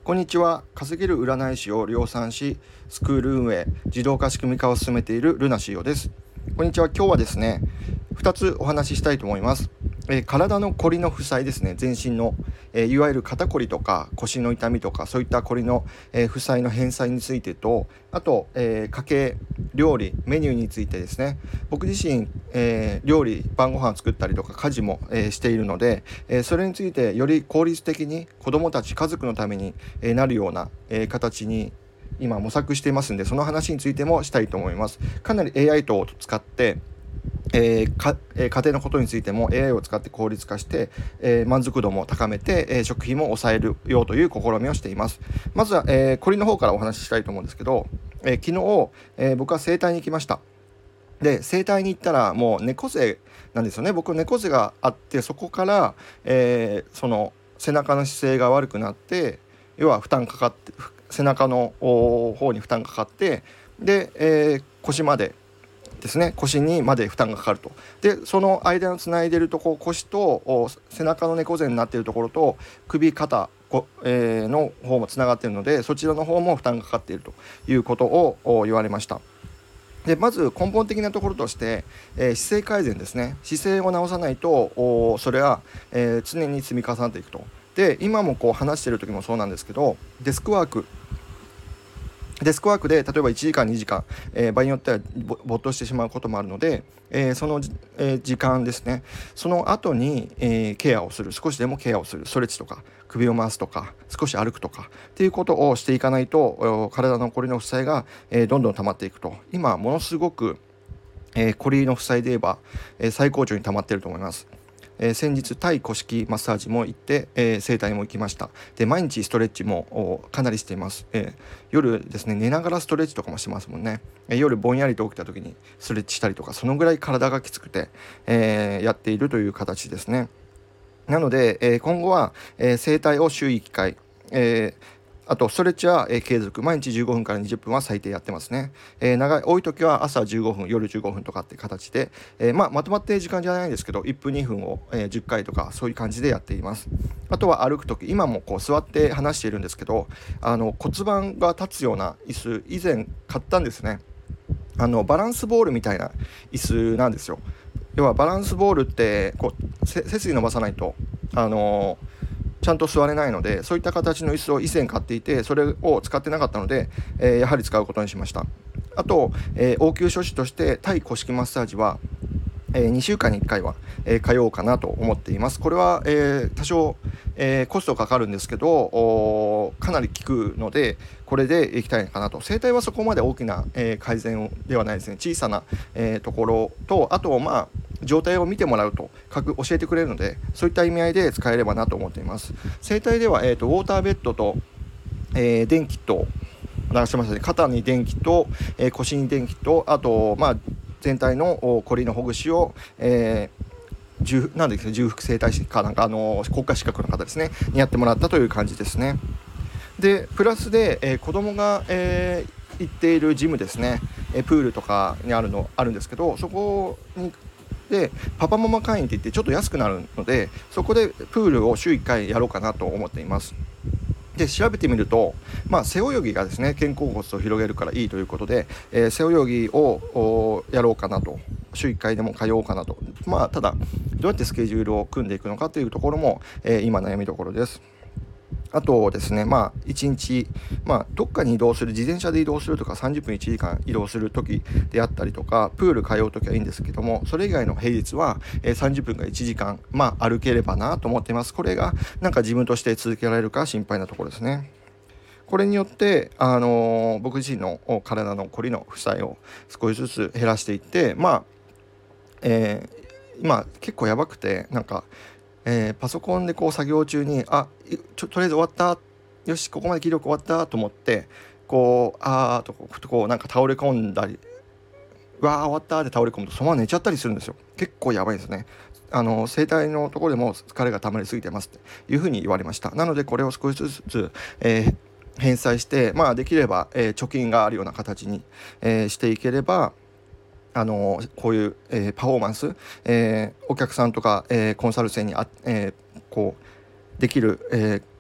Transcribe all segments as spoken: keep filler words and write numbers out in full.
こんにちは。稼げる占い師を量産し、スクール運営、自動化仕組み化を進めているルナシーオです。こんにちは。今日はですね、ふたつお話ししたいと思います。えー体のこりの負債ですね、全身の、えーいわゆる肩こりとか腰の痛みとか、そういったこりの、えー負債の返済についてと、あと、えー家計、料理、メニューについてですね。僕自身、えー料理、晩ご飯を作ったりとか家事も、えーしているので、えーそれについてより効率的に子どもたち、家族のために、えーなるような、えー形に今模索していますので、その話についてもしたいと思います。かなり エーアイ 等を使ってえーかえー家庭のことについても エーアイ を使って効率化して、えー満足度も高めて、えー食費も抑えるようという試みをしています。まずは、えー、こりの方からお話ししたいと思うんですけど、えー昨日、えー僕は整体に行きました。で整体に行ったらもう猫背なんですよね。僕猫背があって、そこから、えーその背中の姿勢が悪くなって、要は負担かかって背中の方に負担かかって、で、えー腰までですね、腰にまで負担がかかると。でその間をつないでるとこ腰と背中の猫背になっているところと首肩こ、えーの方もつながっているので、そちらの方も負担がかかっているということを言われました。でまず根本的なところとして、えー姿勢改善ですね。姿勢を直さないとそれは、えー常に積み重なっていくと。で今もこう話している時もそうなんですけど、デスクワークデスクワークで例えばいちじかんにじかん、えー場合によっては没頭してしまうこともあるので、えーその、えー時間ですね、その後に、えーケアをする、少しでもケアをする、ストレッチとか首を回すとか少し歩くとかっていうことをしていかないと、体のこりの負債が、えーどんどん溜まっていくと。今ものすごく、えー、こりの負債で言えば、えー最高潮に溜まっていると思います。えー先日タイ古式マッサージも行って、えー整体も行きました。で毎日ストレッチもかなりしています。えー夜ですね、寝ながらストレッチとかもしてますもんね。えー夜ぼんやりと起きた時にストレッチしたりとか、そのぐらい体がきつくて、えーやっているという形ですね。なので、えー今後は、えー整体を週いっかい、えーあとストレッチは、えー継続、毎日じゅうごふんからにじゅっぷんは最低やってますね。えー長い多い時は朝じゅうごふん、夜じゅうごふんとかって形で、えーまあ、まとまって時間じゃないですけど、いっぷんにふんを、えーじゅっかいとかそういう感じでやっています。あとは歩く時、今もこう座って話しているんですけど、あの骨盤が立つような椅子以前買ったんですね。あのバランスボールみたいな椅子なんですよ。要はバランスボールってこう背筋伸ばさないと、あのーちゃんと座れないので、そういった形の椅子を以前買っていて、それを使ってなかったので、えーやはり使うことにしました。あと、えー応急処置としてタイ古式マッサージは、えーにしゅうかんにいっかいは、えー通おうかなと思っています。これは、えー多少、えーコストかかるんですけど、かなり効くので、これでいきたいかなと。整体はそこまで大きな、えー改善ではないですね。小さな、えーところと、あとまあ状態を見てもらうと教えてくれるので、そういった意味合いで使えればなと思っています。整体では、えーと、ウォーターベッドと、えー電気と流してますね。肩に電気と、えー腰に電気と、あと、まあ、全体のこりのほぐしを、えー、重なんですか重複整体師かなんか、あの国家資格の方ですねにやってもらったという感じですね。でプラスで、えー、子供が、えー、行っているジムですね、えー、プールとかにあるのあるんですけど、そこにでパパママ会員って言ってちょっと安くなるので、そこでプールを週いっかいやろうかなと思っています。で調べてみると、まあ、背泳ぎがですね肩甲骨を広げるからいいということで、えー背泳ぎをやろうかなと、週いっかいでも通おうかなと。まあただどうやってスケジュールを組んでいくのかというところも、えー今悩みどころです。あとですね、まあ、いちにち、まあ、どっかに移動する、自転車で移動するとか、さんじゅっぷんいちじかん移動するときであったりとか、プール通うときはいいんですけども、それ以外の平日は、えー、さんじゅっぷんからいちじかん、まあ、歩ければなと思っています。これが、なんか自分として続けられるか心配なところですね。これによって、あのー僕自身の体のこりの負債を少しずつ減らしていって、まあ、えー今結構やばくて、なんか、えーパソコンでこう作業中にあちょとりあえず終わった、よしここまで記録終わったと思って、こうあーとこうこうなんか倒れ込んだり、わー終わったって倒れ込むとそのまま寝ちゃったりするんですよ。結構やばいですね。あの整体のところでも疲れが溜まりすぎてますっていうふうに言われました。なのでこれを少しずつ、えー返済して、まあ、できれば、えー貯金があるような形に、えーしていければ、あのこういう、えーパフォーマンス、えーお客さんとか、えーコンサル生にあ、えーこうできる、えー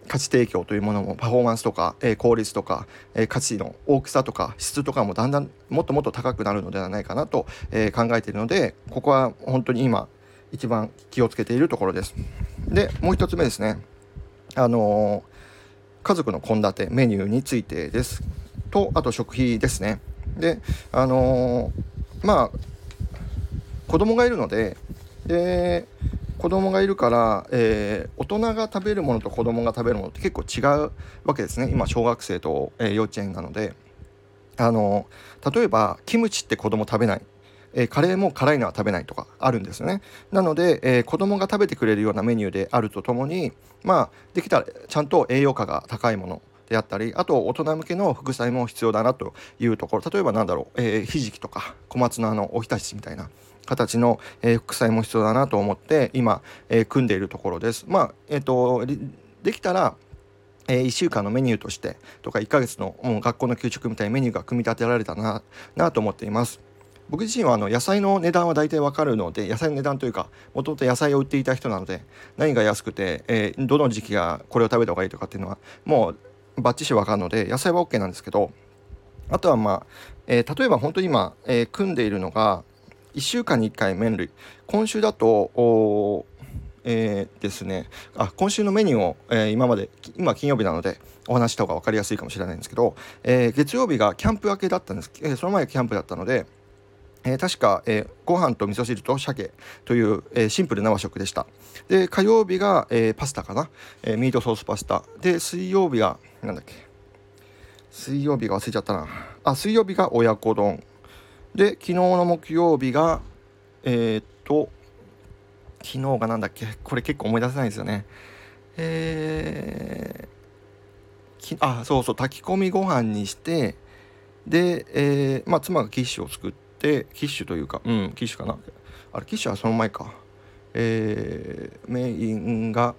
価値提供というものもパフォーマンスとか、えー、効率とか、えー、価値の大きさとか質とかもだんだんもっともっと高くなるのではないかなと、えー、考えているので、ここは本当に今一番気をつけているところです。でもう一つ目ですね、あのー、家族の献立メニューについてですと、あと食費ですね。であのー、まあ子供がいるのでで子供がいるから、えー、大人が食べるものと子供が食べるものって結構違うわけですね。今小学生と、えー、幼稚園なので、あの例えばキムチって子供食べない、えー、カレーも辛いのは食べないとかあるんですよね。なので、えー、子供が食べてくれるようなメニューであるとともに、まあできたらちゃんと栄養価が高いものであったり、あと大人向けの副菜も必要だなというところ、例えばなんだろう、えー、ひじきとか小松菜のおひたしみたいな形の、えー、副菜も必要だなと思って今、えー、組んでいるところです。まあえっ、ー、とできたらえー、いっしゅうかんのメニューとしてとかいっかげつのもう学校の給食みたいなメニューが組み立てられたななと思っています。僕自身はあの野菜の値段は大体わかるので、野菜の値段というかもともと野菜を売っていた人なので、何が安くて、えー、どの時期がこれを食べた方がいいとかっていうのはもうバッチシわかるので、野菜は OK なんですけど、あとはまあ、えー、例えば本当に今、えー、組んでいるのがいっしゅうかんにいっかい麺類、今週だとえー、ですねあ今週のメニューを、えー、今まで今金曜日なのでお話した方が分かりやすいかもしれないんですけど、えー、月曜日がキャンプ明けだったんです、えー、その前がキャンプだったので、えー、確か、えー、ご飯と味噌汁と鮭という、えー、シンプルな和食でした。で火曜日が、えー、パスタかな、えー、ミートソースパスタで、水曜日がなんだっけ水曜日が忘れちゃったなあ水曜日が親子丼で、昨日の木曜日がえー、っと昨日がなんだっけ、これ結構思い出せないんですよね。えー、きあそうそう炊き込みご飯にして、で、えーまあ、妻がキッシュを作って、キッシュというかうんキッシュかな、あれキッシュはその前か、えー、メインが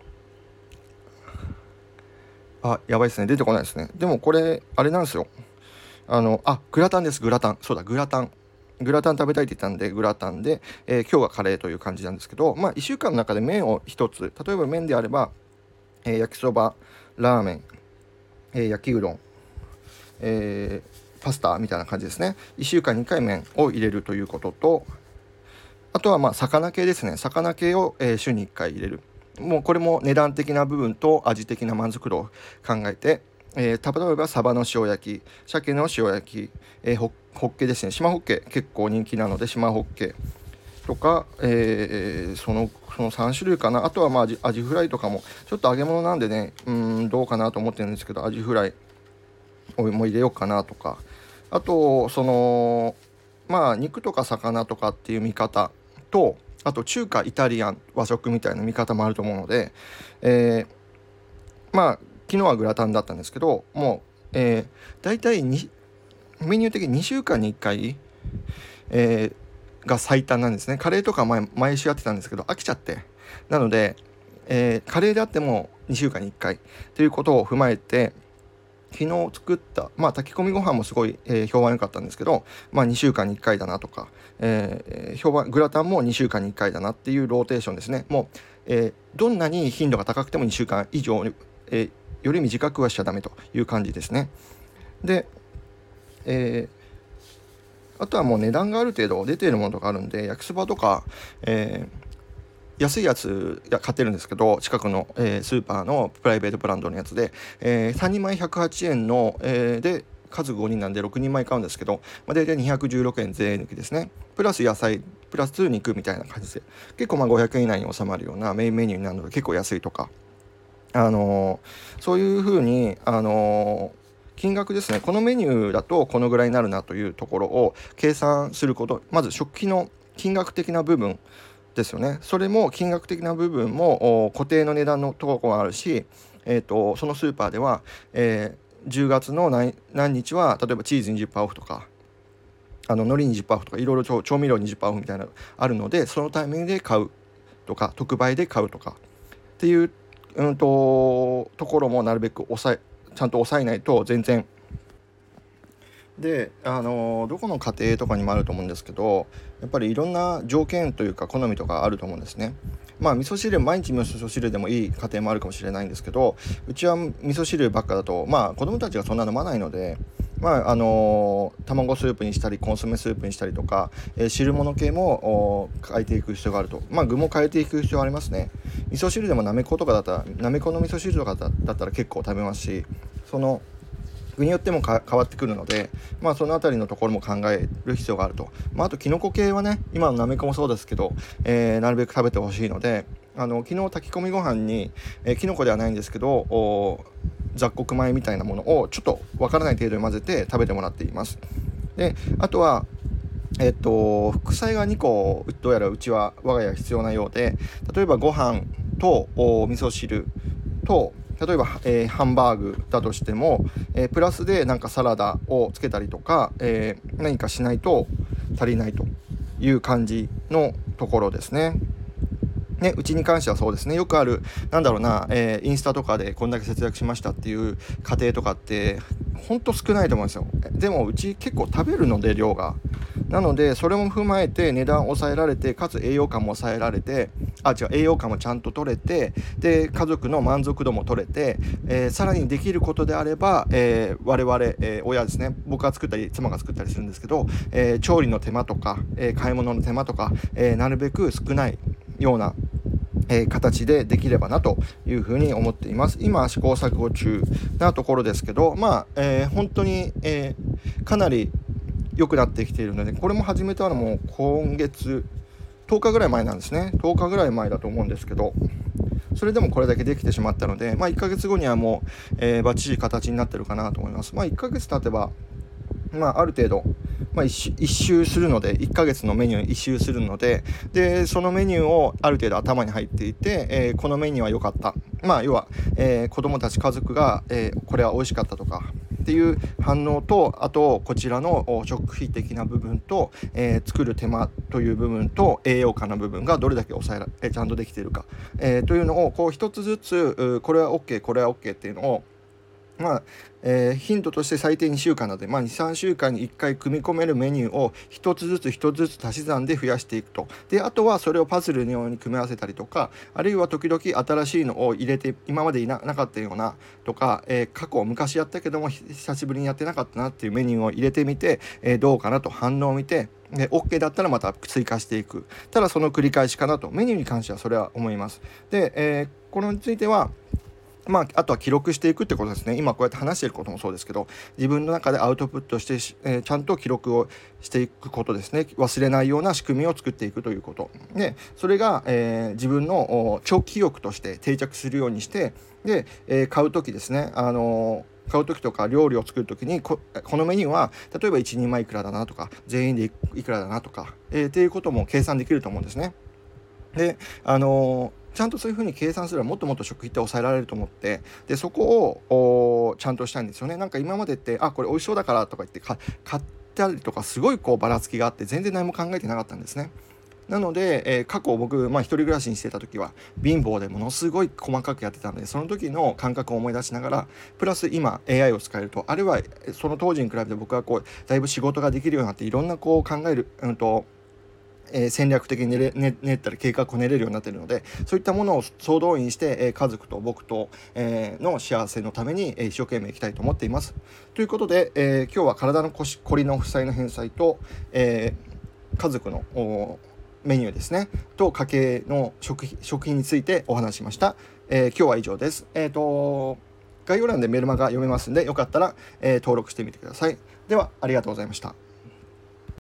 あやばいですね、出てこないですね。でもこれあれなんですよ、あのあグラタンです、グラタン、そうだグラタングラタン食べたいって言ったんでグラタンで、えー、今日はカレーという感じなんですけど、まあいっしゅうかんの中で麺をひとつ、例えば麺であれば、えー、焼きそば、ラーメン、えー、焼きうどん、えー、パスタみたいな感じですね。いっしゅうかんにいっかい麺を入れるということと、あとはまあ魚系ですね、魚系を、えー、週にいっかい入れる。もうこれも値段的な部分と味的な満足度を考えて、えー、例えばサバの塩焼き、鮭の塩焼き、えー、ホッケですね、島ホッケ結構人気なので島ホッケとか、えー、そのそのさんしゅるいかな。あとはまあアジ、アジフライとかもちょっと揚げ物なんでね、うーんどうかなと思ってるんですけど、アジフライをも入れようかなとか、あとそのまあ肉とか魚とかっていう見方と、あと中華イタリアン和食みたいな見方もあると思うので、えー、まあ昨日はグラタンだったんですけどもう、えー、大体にメニュー的ににしゅうかんにいっかい、えー、が最短なんですね。カレーとか 毎, 毎週やってたんですけど飽きちゃって、なので、えー、カレーであってもにしゅうかんにいっかいということを踏まえて、昨日作ったまあ炊き込みご飯もすごい、えー、評判良かったんですけど、まあにしゅうかんにいっかいだなとか、えー、評判グラタンもにしゅうかんにいっかいだなっていうローテーションですね。もう、えー、どんなに頻度が高くてもにしゅうかん以上、えー、より短くはしちゃダメという感じですね。で、えー、あとはもう値段がある程度出ているものとかあるんで、焼きそばとか、えー安いやつ買ってるんですけど、近くの、えー、スーパーのプライベートブランドのやつで、えー、さんにんまえひゃくはちえんの、えー、で家族ごにんなんでろくにんまえ買うんですけど、まあ、大体にひゃくじゅうろくえん税抜きですね。プラス野菜プラス肉みたいな感じで、結構まあごひゃくえん以内に収まるようなメインメニューになるので結構安いとか、あのー、そういう風に、あのー金額ですね、このメニューだとこのぐらいになるなというところを計算すること、まず食費の金額的な部分ですよね。それも金額的な部分も固定の値段のところもあるし、えーと、そのスーパーでは、えー、じゅうがつの 何, 何日は例えばチーズ にじゅっパーセント オフとか、あの海苔 にじゅっパーセント オフとか、いろいろ調味料 にじゅっパーセント オフみたいなのあるので、そのタイミングで買うとか特売で買うとかっていう、うんと、ところもなるべく抑えちゃんと抑えないと全然で、あのどこの家庭とかにもあると思うんですけど、やっぱりいろんな条件というか好みとかあると思うんですね。 まあ味噌汁毎日味噌汁でもいい家庭もあるかもしれないんですけど、うちは味噌汁ばっかだとまあ子供たちがそんな飲まないので、まああのー、卵スープにしたりコンソメスープにしたりとか、えー、汁物系も変えていく必要があると。まあ具も変えていく必要ありますね。味噌汁でもなめことかだったらなめこの味噌汁とかだったら結構食べますし、その具によっても変わってくるので、まあ、そのあたりのところも考える必要があると。まあ、あとキノコ系はね、今のなめこもそうですけど、えー、なるべく食べてほしいので、あの昨日炊き込みご飯に、えー、キノコではないんですけど雑穀米みたいなものをちょっとわからない程度に混ぜて食べてもらっています。であとはえっと副菜がにこどうやらうちは我が家必要なようで、例えばご飯とお味噌汁と例えば、えー、ハンバーグだとしても、えー、プラスでなんかサラダをつけたりとか、えー、何かしないと足りないという感じのところですね。ね、うちに関してはそうですね。よくあるなんだろうな、えー、インスタとかでこんだけ節約しましたっていう家庭とかってほんと少ないと思うんですよ。でもうち結構食べるので量が、なのでそれも踏まえて値段を抑えられて、かつ栄養価も抑えられて、あ違う栄養価もちゃんと取れて、で家族の満足度も取れて、えー、さらにできることであれば、えー、我々、えー、親ですね、僕が作ったり妻が作ったりするんですけど、えー、調理の手間とか、えー、買い物の手間とか、えー、なるべく少ないようなえー、形でできればなというふうに思っています。今試行錯誤中なところですけど、まあ、えー、本当に、えー、かなり良くなってきているので、これも始めたのも今月とおかぐらい前なんですね。とおかぐらい前だと思うんですけど、それでもこれだけできてしまったので、まあ、いっかげつごにはもう、えー、バッチリ形になってるかなと思います。まあ、いっかげつ経てば、まあ、ある程度まあ、一, 一周するのでいっかげつのメニュー一周するので、でそのメニューをある程度頭に入っていて、えー、このメニューは良かった、まあ要は、えー、子どもたち家族が、えー、これは美味しかったとかっていう反応と、あとこちらの食費的な部分と、えー、作る手間という部分と栄養価の部分がどれだけ抑えら、えー、ちゃんとできているか、えー、というのをこう一つずつこれは OK これは OK っていうのをまあえー、頻度として最低にしゅうかんなので、まあ、にさんしゅうかんにいっかい組み込めるメニューを一つずつ一つずつ足し算で増やしていくと。であとはそれをパズルのように組み合わせたりとか、あるいは時々新しいのを入れて、今までい な, なかったようなとか、えー、過去昔やったけども久しぶりにやってなかったなっていうメニューを入れてみて、えー、どうかなと反応を見て、で OK だったらまた追加していく。ただその繰り返しかなと、メニューに関してはそれは思います。で、えー、これについてはまあ、あとは記録していくってことですね。今こうやって話していることもそうですけど、自分の中でアウトプットして、えー、ちゃんと記録をしていくことですね。忘れないような仕組みを作っていくということで、それが、えー、自分の長期記憶として定着するようにして、で、えー、買うときですね、あのー買う時とか料理を作る時に こ, このメニューは例えばいちにんまえいくらだなとか、全員でいくらだなとか、えー、っていうことも計算できると思うんですね。であのーちゃんとそういう風に計算すればもっともっと食費って抑えられると思って、でそこをちゃんとしたいんですよね。なんか今までってあこれ美味しそうだからとか言って買ったりとか、すごいこうばらつきがあって全然何も考えてなかったんですね。なので、えー、過去僕、まあ、一人暮らしにしてた時は貧乏でものすごい細かくやってたので、その時の感覚を思い出しながら、プラス今 エーアイ を使えると、あるいはその当時に比べて僕はこうだいぶ仕事ができるようになって、いろんなこう考える、うんとえー、戦略的に練れ、ね、練ったり計画を練れるようになっているので、そういったものを総動員して、えー、家族と僕と、えー、の幸せのために、えー、一生懸命いきたいと思っています。ということで、えー、今日は体のこしこりの負債の返済と、えー、家族のメニューですねと家計の食費、食費についてお話しました。えー、今日は以上です。えーと概要欄でメルマガ読めますので、よかったら、えー、登録してみてください。ではありがとうございました。